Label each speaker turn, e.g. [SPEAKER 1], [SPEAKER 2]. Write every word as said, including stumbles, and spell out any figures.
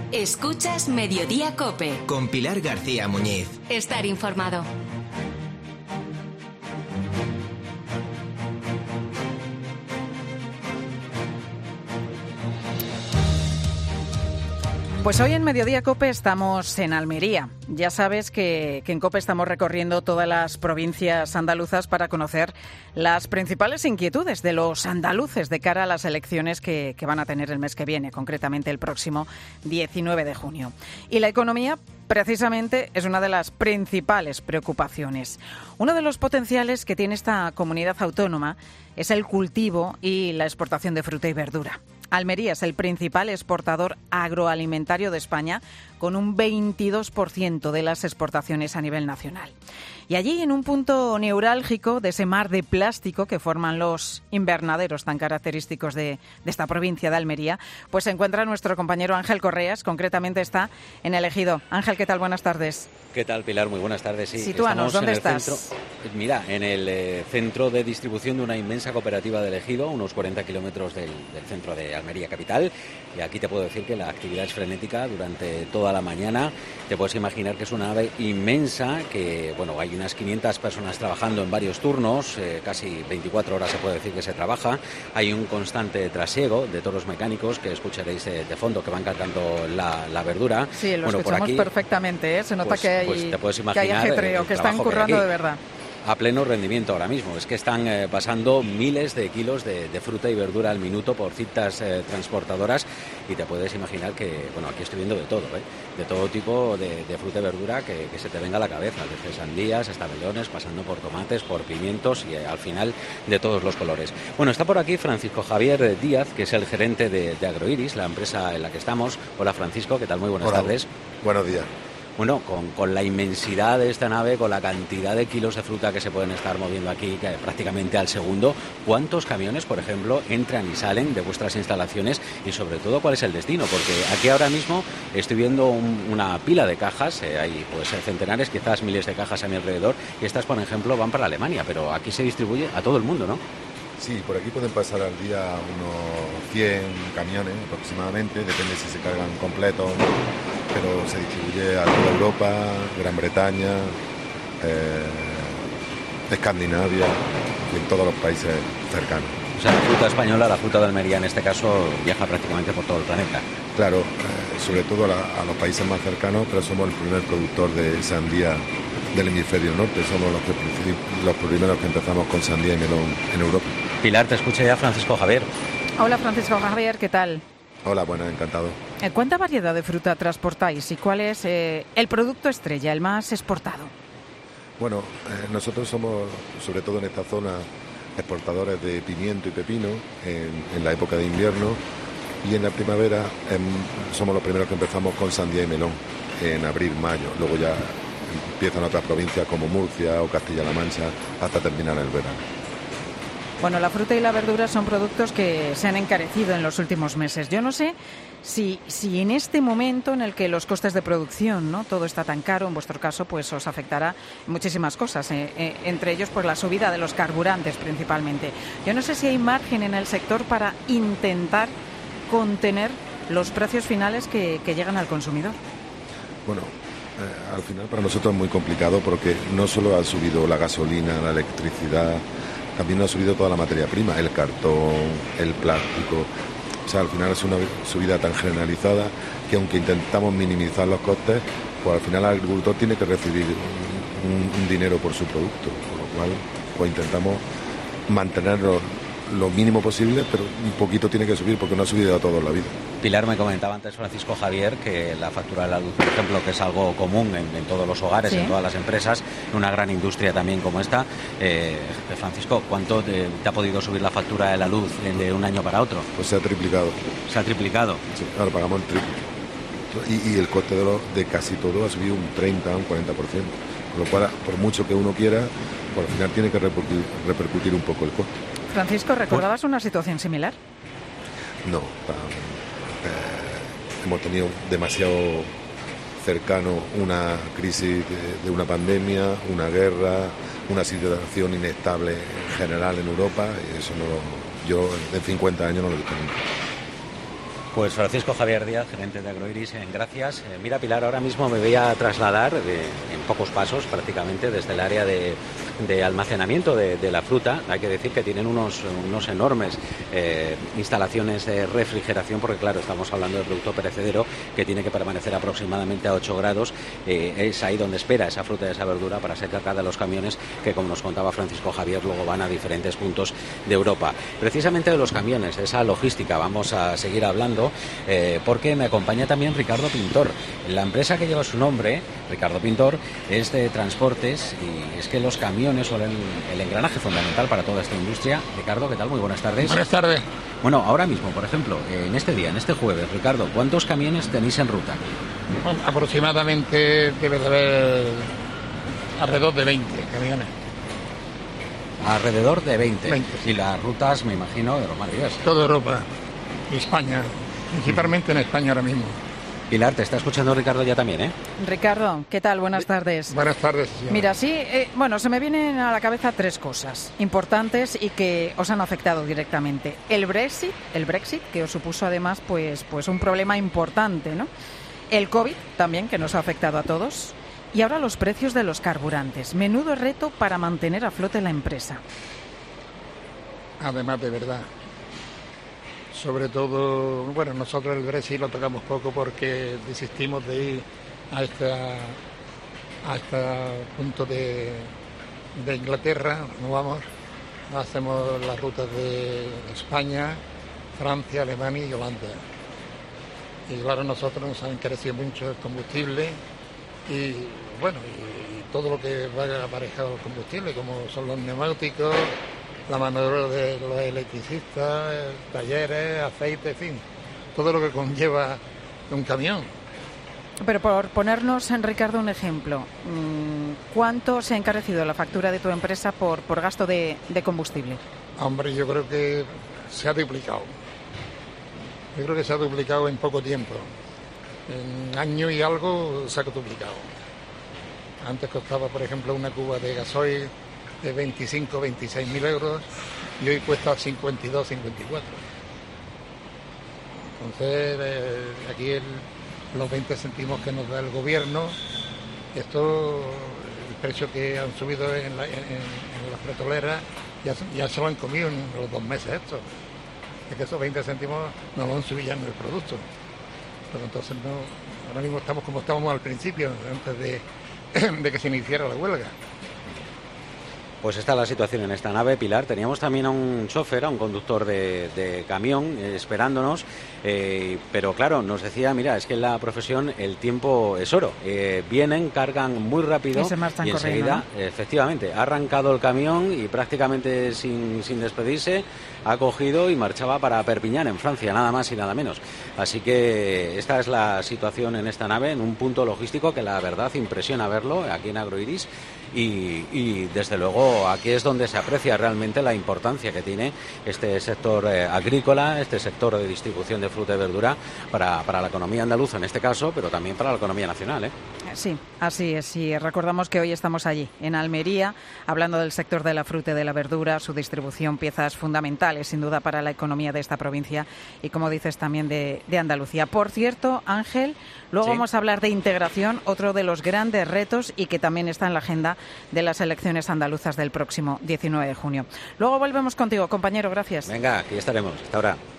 [SPEAKER 1] Escuchas Mediodía COPE.
[SPEAKER 2] Con Pilar García Muñiz.
[SPEAKER 1] Estar informado.
[SPEAKER 3] Pues hoy en Mediodía COPE estamos en Almería. Ya sabes que, que en COPE estamos recorriendo todas las provincias andaluzas para conocer las principales inquietudes de los andaluces de cara a las elecciones que, que van a tener el mes que viene, concretamente el próximo diecinueve de junio. Y la economía, precisamente, es una de las principales preocupaciones. Uno de los potenciales que tiene esta comunidad autónoma es el cultivo y la exportación de fruta y verdura. Almería es el principal exportador agroalimentario de España, con un veintidós por ciento de las exportaciones a nivel nacional. Y allí, en un punto neurálgico de ese mar de plástico que forman los invernaderos tan característicos de, de esta provincia de Almería, pues se encuentra nuestro compañero Ángel Correas, concretamente está en El Ejido. Ángel, ¿qué tal? Buenas tardes.
[SPEAKER 4] ¿Qué tal, Pilar? Muy buenas tardes. Sí,
[SPEAKER 3] Sitúanos, ¿dónde estás?
[SPEAKER 4] Centro, mira, en el eh, centro de distribución de una inmensa cooperativa del Ejido, unos cuarenta kilómetros del, del centro de Almería capital. Y aquí te puedo decir que la actividad es frenética durante toda la mañana. Te puedes imaginar que es una nave inmensa, que bueno, hay unas quinientas personas trabajando en varios turnos, eh, casi veinticuatro horas se puede decir que se trabaja. Hay un constante trasiego de todos los mecánicos que escucharéis de, de fondo, que van cargando la, la verdura.
[SPEAKER 3] Sí, lo
[SPEAKER 4] bueno,
[SPEAKER 3] escuchamos
[SPEAKER 4] por aquí,
[SPEAKER 3] perfectamente, ¿eh? Se nota
[SPEAKER 4] pues,
[SPEAKER 3] que hay,
[SPEAKER 4] pues te puedes
[SPEAKER 3] que hay
[SPEAKER 4] imaginar
[SPEAKER 3] ajetreo,
[SPEAKER 4] el
[SPEAKER 3] que están
[SPEAKER 4] trabajo que hay
[SPEAKER 3] currando
[SPEAKER 4] aquí.
[SPEAKER 3] de verdad.
[SPEAKER 4] A pleno rendimiento ahora mismo. Es que están eh, pasando miles de kilos de, de fruta y verdura al minuto por cintas eh, transportadoras, y te puedes imaginar que, bueno, aquí estoy viendo de todo, ¿eh? de todo tipo de, de fruta y verdura que, que se te venga a la cabeza, desde sandías hasta melones, pasando por tomates, por pimientos y eh, al final de todos los colores. Bueno, está por aquí Francisco Javier Díaz, que es el gerente de, de Agroiris, la empresa en la que estamos. Hola, Francisco, ¿qué tal? Muy buenas
[SPEAKER 5] Hola,
[SPEAKER 4] tardes.
[SPEAKER 5] Buenos días.
[SPEAKER 4] Bueno, con, con la inmensidad de esta nave, con la cantidad de kilos de fruta que se pueden estar moviendo aquí, que prácticamente al segundo, ¿cuántos camiones, por ejemplo, entran y salen de vuestras instalaciones? Y sobre todo, ¿cuál es el destino? Porque aquí ahora mismo estoy viendo un, una pila de cajas, eh, hay pues centenares, quizás miles de cajas a mi alrededor, y estas, por ejemplo, van para Alemania, pero aquí se distribuye a todo el mundo, ¿no?
[SPEAKER 5] Sí, por aquí pueden pasar al día unos cien camiones aproximadamente, depende si se cargan completos, pero se distribuye a toda Europa, Gran Bretaña, eh, Escandinavia y en todos los países cercanos.
[SPEAKER 4] O sea, la fruta española, la fruta de Almería en este caso, viaja prácticamente por todo el planeta.
[SPEAKER 5] Claro, eh, sobre todo a, la, a los países más cercanos, pero somos el primer productor de sandía del hemisferio norte, somos los, que, los primeros que empezamos con sandía y melón en Europa.
[SPEAKER 4] Pilar, te escucha ya Francisco Javier.
[SPEAKER 3] Hola, Francisco Javier, ¿qué tal?
[SPEAKER 5] Hola, bueno, encantado.
[SPEAKER 3] ¿Cuánta variedad de fruta transportáis y cuál es eh, el producto estrella, el más exportado?
[SPEAKER 5] Bueno, eh, nosotros somos, sobre todo en esta zona, exportadores de pimiento y pepino en, en la época de invierno, y en la primavera em, somos los primeros que empezamos con sandía y melón en abril, mayo. Luego ya empiezan otras provincias como Murcia o Castilla-La Mancha hasta terminar el verano.
[SPEAKER 3] Bueno, la fruta y la verdura son productos que se han encarecido en los últimos meses. Yo no sé si, si en este momento en el que los costes de producción, ¿no?, todo está tan caro, en vuestro caso, pues os afectará muchísimas cosas, eh, eh, entre ellos pues la subida de los carburantes principalmente. Yo no sé si hay margen en el sector para intentar contener los precios finales que, que llegan al consumidor.
[SPEAKER 5] Bueno, eh, al final para nosotros es muy complicado porque no solo ha subido la gasolina, la electricidad, también ha subido toda la materia prima, el cartón, el plástico. O sea, al final es una subida tan generalizada que aunque intentamos minimizar los costes, pues al final el agricultor tiene que recibir un, un dinero por su producto, con lo cual pues intentamos mantenerlo lo mínimo posible, pero un poquito tiene que subir porque no ha subido a todos la vida.
[SPEAKER 4] Pilar, me comentaba antes Francisco Javier que la factura de la luz, por ejemplo, que es algo común en, en todos los hogares, sí, en todas las empresas, en una gran industria también como esta. Eh, Francisco, ¿cuánto te, te ha podido subir la factura de la luz de un año para otro?
[SPEAKER 5] Pues se ha triplicado.
[SPEAKER 4] ¿Se ha triplicado?
[SPEAKER 5] Sí, ahora pagamos el triple. Y, y el coste de, lo, de casi todo ha subido un treinta, un cuarenta por ciento. Con lo cual, por mucho que uno quiera, pues al final tiene que repercutir, repercutir un poco el coste.
[SPEAKER 3] Francisco, ¿recordabas una situación similar?
[SPEAKER 5] No, eh, hemos tenido demasiado cercano una crisis de, de una pandemia, una guerra, una situación inestable en general en Europa, y eso no, yo en cincuenta años no lo he visto nunca.
[SPEAKER 4] Pues Francisco Javier Díaz, gerente de Agroiris, en Gracias. Eh, mira, Pilar, ahora mismo me voy a trasladar de, en pocos pasos prácticamente desde el área de, de almacenamiento de, de la fruta. Hay que decir que tienen unos, unos enormes eh, instalaciones de refrigeración, porque claro, estamos hablando de producto perecedero que tiene que permanecer aproximadamente a ocho grados. Eh, es ahí donde espera esa fruta y esa verdura para ser cargada de los camiones que, como nos contaba Francisco Javier, luego van a diferentes puntos de Europa. Precisamente de los camiones, esa logística, vamos a seguir hablando. Eh, porque me acompaña también Ricardo Pintor. La empresa que lleva su nombre, Ricardo Pintor, es de transportes y es que los camiones son el, el engranaje fundamental para toda esta industria. Ricardo, ¿qué tal? Muy buenas tardes.
[SPEAKER 6] Buenas tardes.
[SPEAKER 4] Bueno, ahora mismo, por ejemplo, en este día, en este jueves, Ricardo, ¿cuántos camiones tenéis en ruta?
[SPEAKER 6] Bueno, aproximadamente debe de haber alrededor de veinte camiones.
[SPEAKER 4] Alrededor de veinte.
[SPEAKER 6] veinte.
[SPEAKER 4] Y las rutas, me imagino, de lo más diversas.
[SPEAKER 6] Toda Europa y España. Principalmente en España ahora mismo.
[SPEAKER 4] Pilar, te está escuchando Ricardo ya también, ¿eh?
[SPEAKER 3] Ricardo, ¿qué tal? Buenas tardes.
[SPEAKER 6] Buenas tardes, señora.
[SPEAKER 3] Mira, sí, eh, bueno, se me vienen a la cabeza tres cosas importantes y que os han afectado directamente. El Brexit, el Brexit, que os supuso además pues, pues un problema importante, ¿no? El COVID también, que nos ha afectado a todos. Y ahora los precios de los carburantes. Menudo reto para mantener a flote la empresa.
[SPEAKER 6] Además, de verdad. Sobre todo, bueno, nosotros el Brexit lo tocamos poco porque desistimos de ir a esta a este punto de, de Inglaterra, no vamos, hacemos las rutas de España, Francia, Alemania y Holanda. Y claro, nosotros nos han encarecido mucho el combustible y bueno, y, y todo lo que va aparejado al combustible, como son los neumáticos, la mano de obra de los electricistas, talleres, aceite, en fin, todo lo que conlleva un camión.
[SPEAKER 3] Pero por ponernos, en Ricardo, un ejemplo, ¿cuánto se ha encarecido la factura de tu empresa por, por gasto de, de combustible?
[SPEAKER 6] Hombre, yo creo que se ha duplicado. Yo creo que se ha duplicado en poco tiempo. En año y algo se ha duplicado. Antes costaba, por ejemplo, una cuba de gasoil de veinticinco, veintiséis mil euros y hoy cuesta cincuenta y dos, cincuenta y cuatro. Entonces, eh, aquí el, los veinte céntimos que nos da el gobierno, esto, el precio que han subido en, la, en, en las petroleras, ya, ya se lo han comido en los dos meses esto. Es que esos veinte céntimos nos van subiendo el producto. Pero entonces no, ahora mismo estamos como estábamos al principio, antes de, de que se iniciara la huelga.
[SPEAKER 4] Pues está la situación en esta nave, Pilar. Teníamos también a un chofer, a un conductor de, de camión eh, esperándonos, eh, pero claro, nos decía, mira, es que en la profesión el tiempo es oro. Eh, vienen, cargan muy rápido
[SPEAKER 3] y, se marchan
[SPEAKER 4] y enseguida,
[SPEAKER 3] corriendo, ¿no?
[SPEAKER 4] Efectivamente, ha arrancado el camión y prácticamente sin, sin despedirse ha cogido y marchaba para Perpiñán, en Francia, nada más y nada menos. Así que esta es la situación en esta nave, en un punto logístico que la verdad impresiona verlo aquí en Agroiris. Y, y desde luego aquí es donde se aprecia realmente la importancia que tiene este sector eh, agrícola, este sector de distribución de fruta y verdura para, para la economía andaluza en este caso, pero también para la economía nacional, ¿eh?
[SPEAKER 3] Sí, así es. Y recordamos que hoy estamos allí, en Almería, hablando del sector de la fruta y de la verdura, su distribución, piezas fundamentales sin duda para la economía de esta provincia y, como dices, también de, de Andalucía. Por cierto, Ángel, luego sí. Vamos a hablar de integración, otro de los grandes retos y que también está en la agenda de las elecciones andaluzas del próximo diecinueve de junio. Luego volvemos contigo, compañero, gracias.
[SPEAKER 4] Venga, aquí estaremos. Hasta ahora.